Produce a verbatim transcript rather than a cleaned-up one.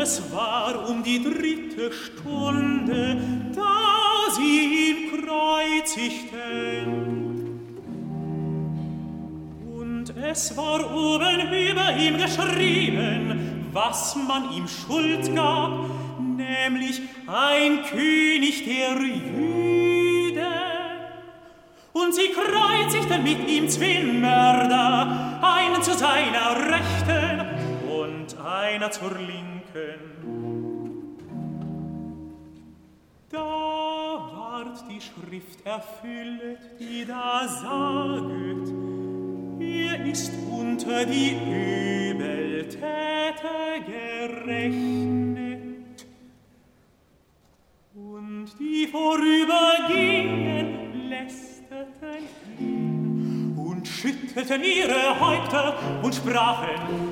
es war um die dritte Stunde, da sie ihn kreuzigten. Und es war oben über ihm geschrieben, was man ihm Schuld gab, nämlich ein König der Jüden. Und sie kreuzigten mit ihm zween Mörder, einen zu seiner Rechten und einer zur Linken. Da ward die Schrift erfüllet, die da saget, er ist unter die Übeltäter gerechnet. Und die vorübergingen, lästerten ihn und schüttelten ihre Häupter und sprachen: